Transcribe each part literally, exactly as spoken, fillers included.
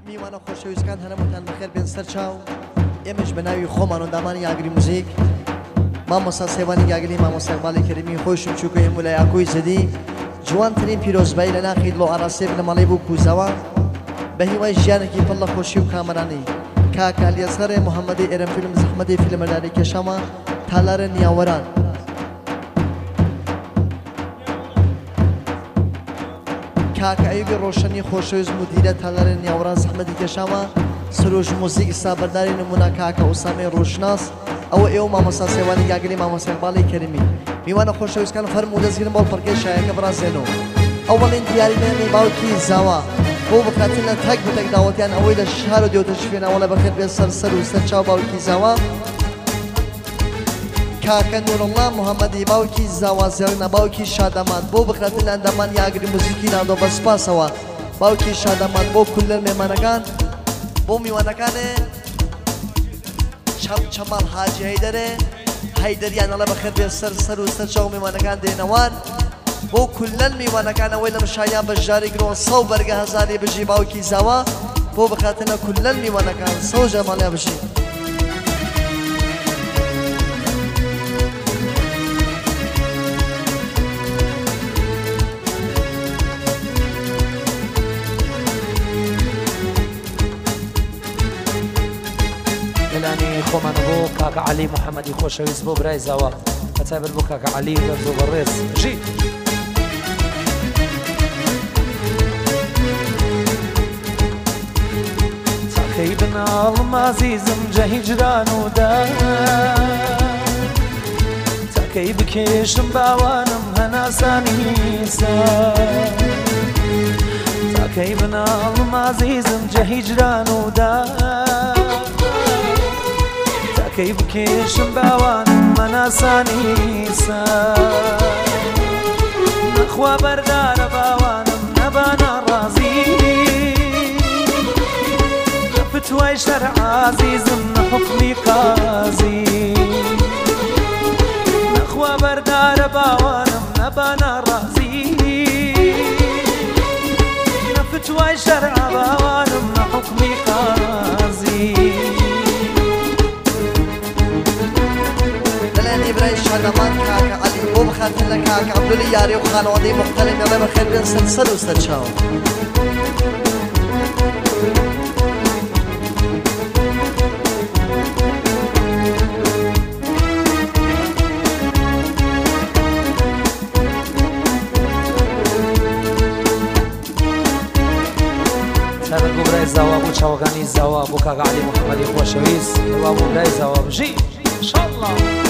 میوانە خۆشەویستکان هەرمووتان بەخێر بێن سەر چاو ئێمەش بە ناوی خۆمان و دامانی یاگری موزیک مامۆستا سێوانی یاگری مامۆستا ئیقباڵی کەریمی خۆشم چووکە ئێمە لە یاکۆی زەدی جوانترین پیرۆزبایی لە ناخی دڵۆ ئاراسێ لە مەڵەی بوو کوزەوە بە هیوای ژیانێکی پڕ لە خۆشی و کامەرانی کاک عەلیەسغەرێ محەممەدی ئێرەم فیلم زەحمەتی فیلمەداری کێشەمە تالارە نیاوەران کاک ئەیوبی ڕۆشنی خۆشەویست مدیرە تالارە نیاوەران زەحمەتی کێشەمە سروش موزیک سابەرداری نمونە کاکە ئوسامەی ڕۆژناس ئەوە ئێوە مامۆستا سێوانی یاگری مامۆستا ئیقباڵی کەریمی میوانە خۆشەویستکان فەرموو دەستگیرن بۆ پڕکەی شایەکە بڕازێنەوە ئەوەڵین دیاریدێنی باوکی زاوا بۆ بکاتن لە تەک بتەک داوەتیان ئەوەی لە شار و دێوتە شوێنەوە لە بەخێر بێت سەر سەر و سەر چاو باوکی زاوا کاکە نوورڵڵا محەممەدی باوکی زاوا زێڕنە باوکی شادەمان بۆ بخاتن لە ئەندەمان یاگری موزیکی ناودۆ بە سوپاسەوە باوکی شادەمان بۆ کولەر مێمانەکان بۆ میوانەکانێ چەم چەماڵ حاجی هەیدەرێ هەیدەریان ئەڵە بەخێر بێت سەر سەر و سەر چاو میوانەکان دێنەوان بۆ کولەن میوانەکانەوەی لە مشایان بەشداری گرۆ سەو بەرگە هەزاری بژی باوکی زاوا بۆ بخاتنە کولەن میوانەکان سەو ژەماڵیا بژی لەلانی خۆمانە بۆ کاکە عەلی محەممەدی خۆشەویست بۆ برای زاوا هەتابێت بۆ کاکە عەلی بەرز و بەڕێز ژی تاکەی بناڵم ئازیزم جە هیجران و دار تاکەی بکێشم باوانم هەناسانی سار تاکەی بناڵم ئازیزم جە هیجران و دار تاکەی بکێشم باوانم هەناسانی سار نەخوا بەردارە باوانم نەبانە ڕازی فتوای شەرع عزیزم نەحوکمی قازی نەخوا بەردارە باوانم نەبانە ڕازی نەفتوای شەرع باوانم نەحوکمی قازی دلێنی برای شادەمان کاکە عەلی بۆ بخاتن لە کاکە عەبدولی یاری و خانەوەدەی مختەلف ئەڵێ بەخێر بێن سەر سەر و سەر چاو تابێت بۆ برای زاوا بۆ چاوەکانی زاوا بۆ کاکە عەلی محەممەدی خۆشەویست وا بۆ برای زاوا بژی ئینشاءڵڵا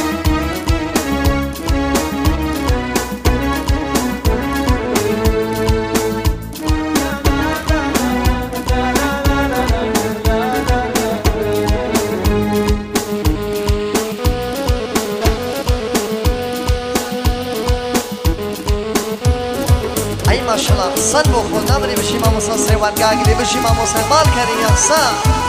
ماشاءالله حسن بۆ خۆ نامری بشی مامۆستا سێوان یاگری بشی مامۆستا ئیقباڵ کەریمی یاسا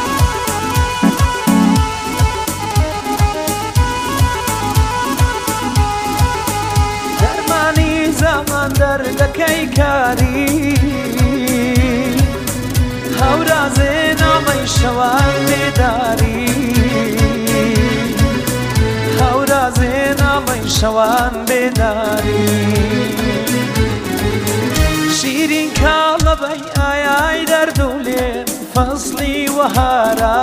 دەرمانی زامان دەردەکەی کاری هەورازێ نامەی شەوان بێداری هەورازێ نامەی شەوان بێداری شیرین کاڵەبەی ئایای دەرد و لێم فەسڵی وەهارە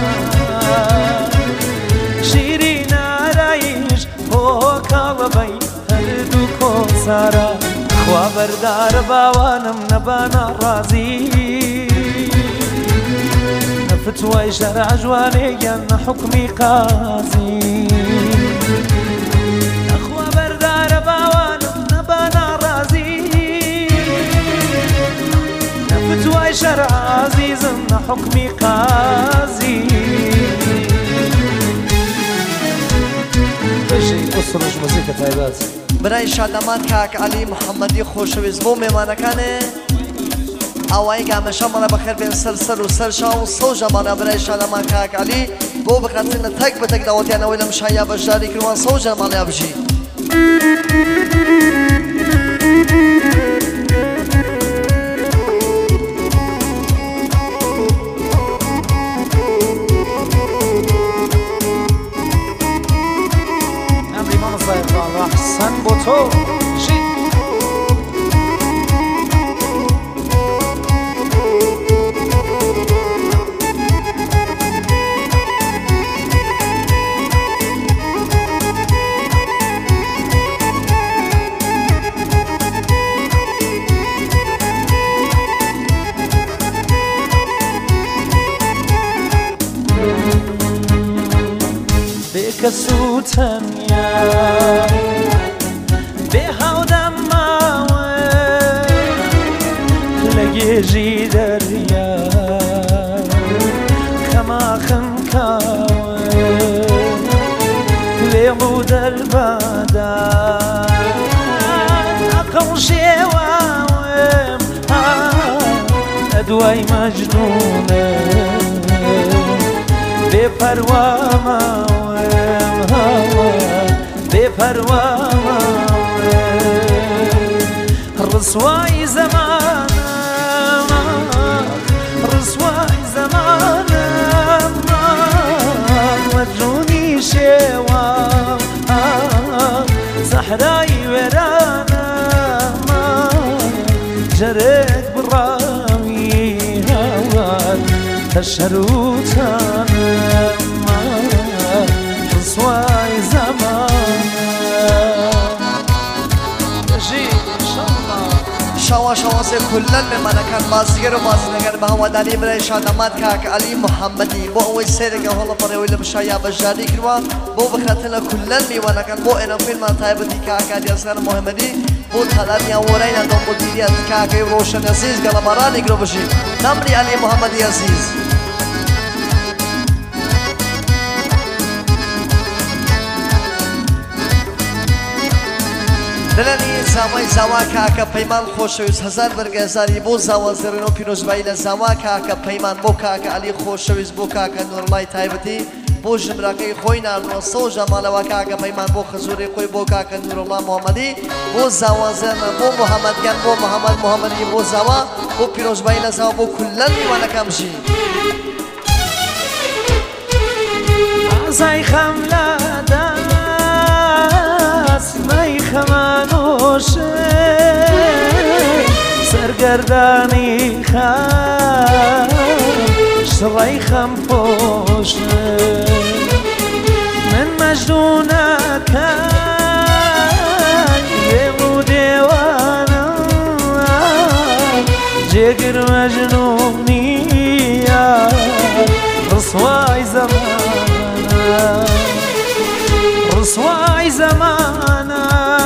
شیرین ئارایش بۆ کاڵەبەی هەردوو کۆسارە خوا بەردارە باوانم نەبانە ڕازی نەفتوای شەرع جوانێیان نەحوکمی قازی نەخوا بەردارە باوانم نەبانە ڕازی فتوای شەرع عزیزم نەحوکمی قازی بەژەی بۆ سروش موزیکە تایبەت برای شادەمان کاک عەلی محەممەدی خۆشەویست بۆ مێمانەکانێ ئاوایی گامەشەمەڵە بەخێر بێن سەر سەر و سەر شاو و سەو ژەمانە برای شادەمان کاک عەلی بۆ بخاتن لە تەک بەتەک داوەتیانەوەی لە مشایە بەشداری کردوان سەو ژەماڵیا بژی بێکەس و تەنیا بێ هاودەماوە لە گێژی دەریا کەماخم کاوە لێڵ و دەربادا ئەقەڵ شێواوم ئەدوای مەجنونە بێپەروا ماوەم هاوە بێپەروا ڕسوای زەمانە ڕسوای زەمانە مەجنونی شێوە زەحرای وێرانە جەرێک بڕاوی هاوار تەشەروتانە ڕسوای زەمانە شاوا شاواسێ کولەن مێمانەکان بازیگەر و بازینەگەر بە هەواداری برای شادەمات کاک عەلی محەممەدی بۆ ئەوەی سێرەگە هەڵە پەڕێەوەی لە بشایە بەشداری کردووە بۆ بخاتن لە کولەن میوانەکان بۆ ئێنەفیلمان تایبەتی کاکاری ئەسەر محەممەدی بۆ تەلانیان وەرەینە دۆ مدیریەت کاکەی ڕۆشن عەزیز گەڵەبەڕانی گرۆ بژی نەمری عەلی محەممەدی عەزیز دلنی زاوای زاوا کاکە پەیمان خۆشەویست هەزار بەرگەزاری بۆ زاوازێڕین و پیرۆزبایی لە زاوا کاکە پەیمان بۆ کاکە عەلی خۆشەویست بۆ کاکە نوڕڵای تایبەتی بۆ ژمرەکەی خۆی ناردووە سەوژە ماڵەوە کاکە پەیمان بۆ خەزوری خۆی بۆ کاکە نوڕڵا محەممەدی بۆ زاوازێرە بۆ محەممەدگیان بۆ محەممەد محەممەدی بۆ زاوا بۆ پیرۆزبایی لە زاوا بۆ کولەن میوانەکەم ژی ئازای خەم لەدا مەی خەمانۆشە سەرگەردانی خەم شڕەی خەم پۆشە من مەجنونەکەی دێم و دێوانە جێگر مەجنونیە ڕسوای زەمانە ڕسوای زەمانە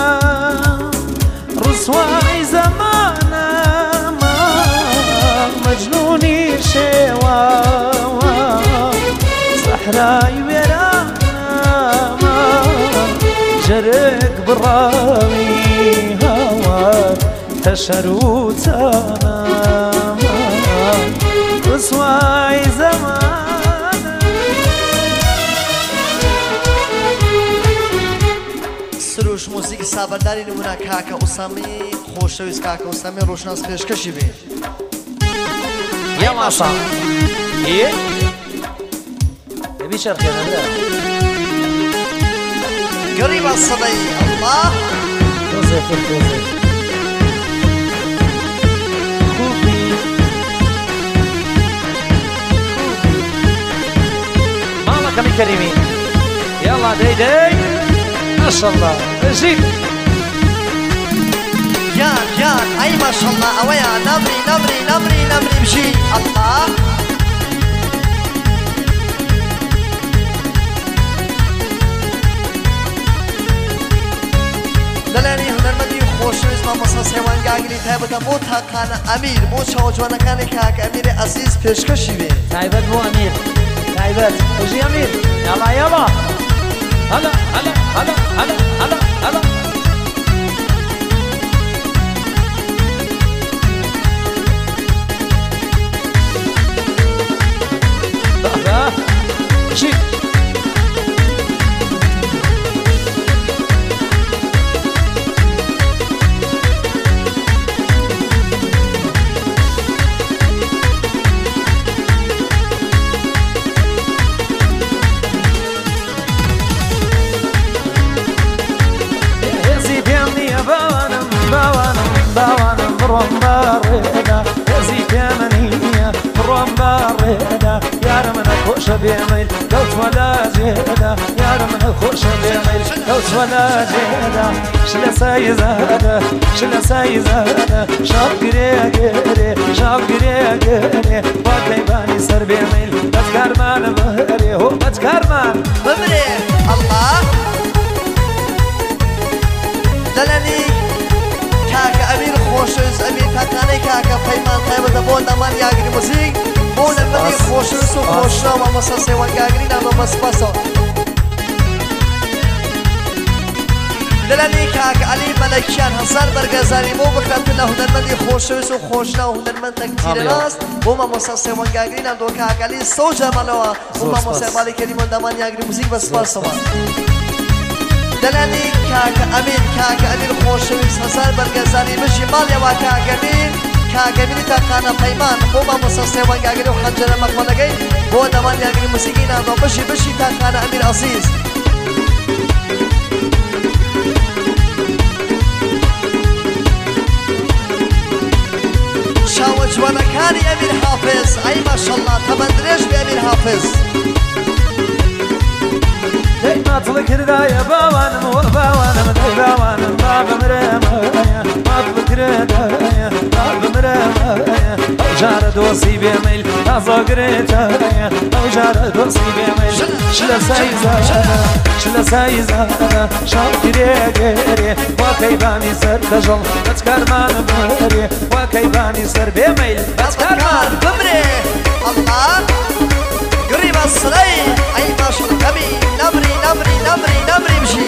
ڕسوای زەمانە مەجنونی شێوە سەحرای وێرانە جەرێک بڕاوی هاوار تەشەروتانە ڕسوای زەمانە سروش موزیک سابەرداری نمونە کاکە ئوسامی خۆشەویست کاکە ئوسامی ڕۆژناس پێشکەشی بێ یا ماشا ئێ دەبی چەرخێنەدە گەڕی بە سەدەی ئەڵڵا تۆزێ فر تۆزێ خوبی ماڵەکەمی کەریمی یاڵا دەی دەی ما شاء الله جيب يان يان اي ما شاء الله اويا نمري نمري نمري نمري بشي الله دلاني هنرمەندی خۆشەویست مامۆستا سێوان گاگری تایبەتە بۆ تاقانە ئەمیر بۆ چاوەجوانەکانی کاکە ئەمیری عەزیز پێشکەشی بێ تایبەت بۆ ئەمیر تایبەت بژی ئەمیر یاڵا یاڵا هلا هلا هلا هلا هلا هلا بابا شي بڕۆم باڕێدا هێزی پێمەنیە بڕۆم باڕێدا یارە منە خۆشە بێمەیل کەوتوە لە جێدا یارە منە خۆشە بێمەیل کەوتوە لە جێدا ش لە سایزەدە ش لە سایزەدە شاڵ گرێگەرێ شاڵ گرێگەرێ وا کەیبانی سەر بێمەیل بەدکارمانە بەرێ هۆ بەدکارمان ببرێ ئەڵڵا خۆشویست و خۆشناو مامۆستا سێوەنگاگری نامە بەسپاسەوە دلنی کاک علی ملکیان هزار برگزاری بو بکرد له هنرمندی خۆشویست و خۆشناو هنرمندێک تیرەناس بۆ مامۆستا سێوەنگاگری نام دۆ کاک علی سەو جەمەلەوە بۆ مامۆستا مالی کەریمۆ دەمان یاگری موزیک بەسپاسەوە دلنی کاک ئەمین کاک ئەمین خۆشویست هزار برگزاری بشی ماڵیەوە کاک ئەمین کاک ئەمینی تاقانە پەیمان بۆ مامۆستا سێوەنگاگری و خەنجەرە مەقبەلەکەی بۆ دەمان یاگری موزیکی نام دۆ بشی بشی تاقانە ئەمین عەزیز شاوە جوانەکانی ئەمیر حافظ ئەی ماشەڵڵا تەبەندرێژ بێ ئەمیر حافظ دەی ماتڵ کردایە باوانم وە باوانم دەی باوانم با بمرێمەیە مات بکرێدایە با بمرێمەیە ئەو جارە دۆسی بێمیل تازۆگرێتەیە ئەو جارە دۆسی بێمیل چ لە سایزانە چ لە سایزانە شاو گرێگێرێ وا کەیبانی سەر دەژەڵ بەچکارمانم وەرێ وا کەیبانی سەر بێمیل بەچکارمان بمرێ ئەڵڵا گڕی بە سڵەی ئەی ماشەڵ کەمی نەمری نەمری نەمری نەمری بژی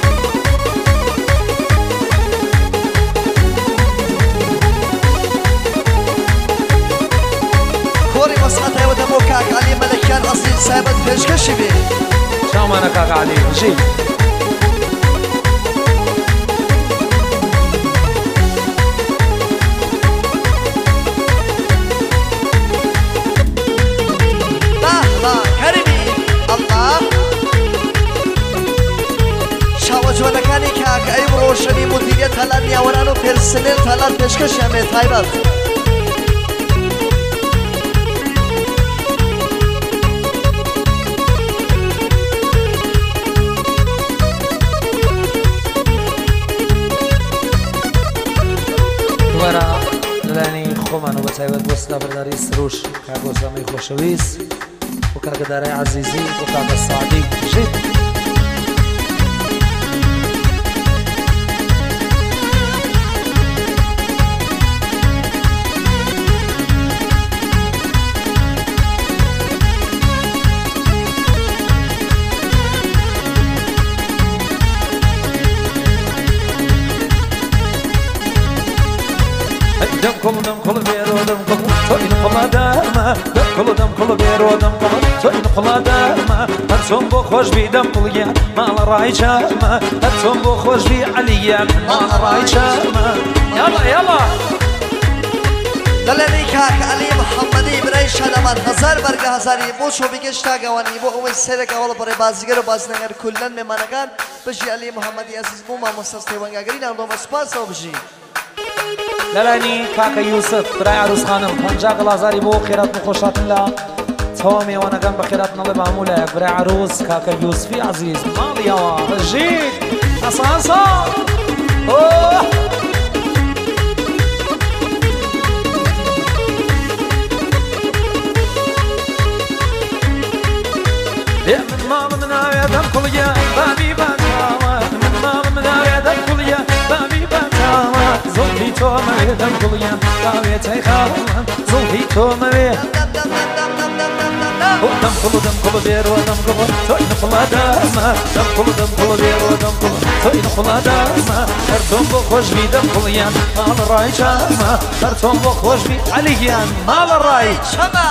کۆری مەسقەتەوە دەبۆ کاک عەلی مەلەکیان ئەزیز سایبەت پێشکەشی بێ شامانە کاک عەلی ژی جوانەکانی کاک ئەیوب ڕۆشنی مدیریەت هەلار نیاوەران و پێرسنێل هەلار پێشکەشیان بێت تایبەت دووەرە لەلایەنی خۆمان و بە تایبەت بۆ سلااوبەرداری سروش کاک ئۆسامەی خۆشەویست و کاکەدارای عەزیزی و کاکە ساعدی ژیت دم كل دم كل بيرو دم كل توين كل دم دم كل دم كل بيرو دم كل توين كل دم هرسون بو خوش بي دم كل يا مال راي شام هرسون بو خوش بي عليا مال راي شام يلا يلا دلني كاك علي محمدي برای شادمان هزار برگه هزاری بو شو بگش تاگوانی بو اوی سرک اول برای بازیگر و بازنگر کلن میمانگان بجی علی محمدی عزیز بو ما مستستی ونگاگری نام دو مسپاس و بجی لەلایەنی کاکە یوسف برای عروس خانم پەنجا گڵازاری بۆ خێرات و خۆشاتن لە چاوە میێوانەکان بە خێرات نەڵێ بە هەموو لایەک برای عروس کاکە یوسفی عەزیز ماڵیەوە ژید ئەسانسا من ماڵ مناوێ دەم کوڵیە بابی باتاوە من ماڵ مناوێ دەم کوڵیە بابی باتاوە زڵفی تۆمەوێ دەم کوڵیە باوێتەی خاوەم زڵفی تۆمەوێ دەم کوڵ دەم کوڵ بێرۆ دەم کوڵ تۆی نخڵا دەمە دەم کوڵ دەم کوڵ بێرۆ دەم کوڵ تۆی نخڵا دەمە هەر تۆم بۆ خۆشبی دەم کوڵیان ماڵ ڕای چامە هەر تۆم بۆ خۆشبی عەلیگیان ماڵ ڕای چەمە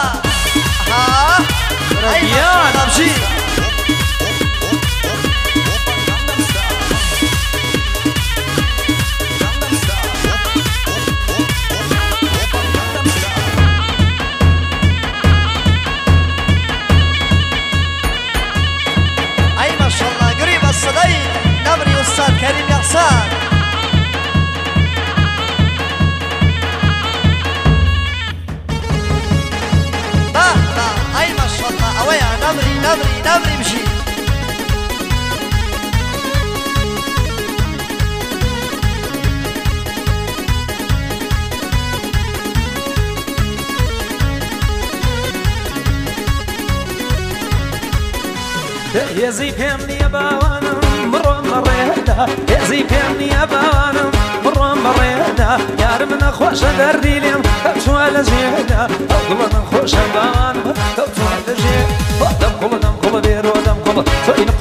ڕەگیان ئەمژی كريم يغسان با با اي ما شاء الله اويا نمري نمري نمري بشي يزي فهمني يا باوانم مرۆم بەڕێدا هێزی پێم نییە باوانم بڕۆم بەڕێدا یارم نەخۆشە دەردی لێم کەچووە لە ژێدا ئەو گوڵە من خۆشە باوانم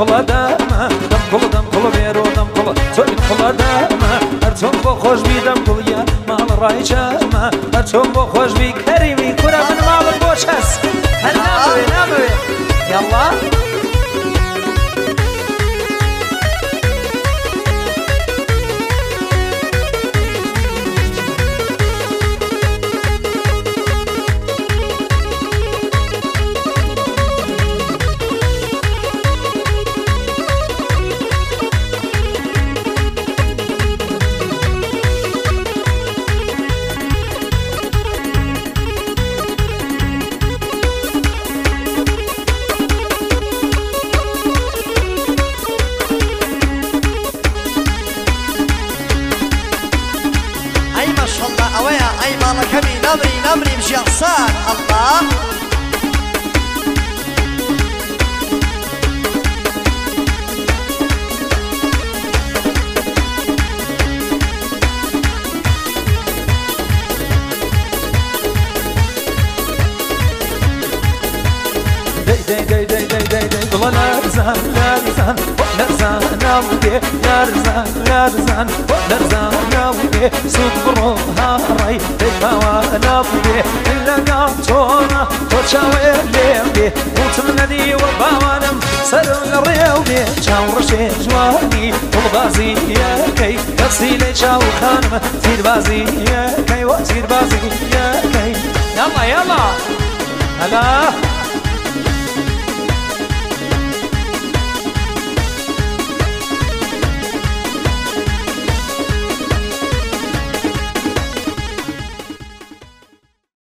قڵە دەمە دەم گوڵ دەم گوڵ بێرۆ دەم گوڵ تۆی قڵە دەمە هەر چۆن بۆ خۆشبی دەم گوڵیە ماڵ ڕای چەمە هەر چۆن بۆ خۆشبی کەریمی کورە من ماڵم بۆ چەس هەر نابوێ نابوێ یاڵڵا نمري نمري مش يغصان الله دي دي دي دي دي دي والله لارزان لارزان لارزان ناوي لارزان لارزان لارزان ناوي سوق بروها راي تكوا ناوي إلا ناتونا توشاوي ليلي وتمنى وباوانم سرون الريوبي شاو رشي جواني والبازي يا كي يصيلي شاو خانم سير بازي يا كي وسير بازي يا كي يلا يلا هلا